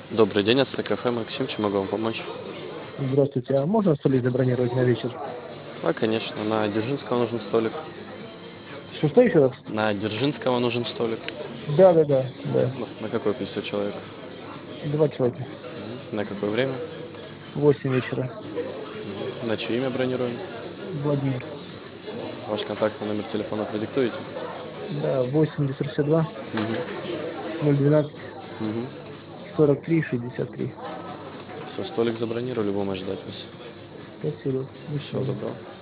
Добрый день, это кафе Максим, чем могу вам помочь? Здравствуйте, а можно столик забронировать на вечер? Да, конечно, на Дзержинского нужен столик. Что еще раз? На Дзержинского нужен столик. Да. На какое количество человек? 2 человека. На какое время? 8 вечера. На чье имя бронируем? Владимир. Ваш контактный номер телефона продиктуете? Да, 8 962 Угу. 012 Угу. 43 63. Все, столик забронировали, будем ожидать вас. Спасибо. До Всего свидания. доброго.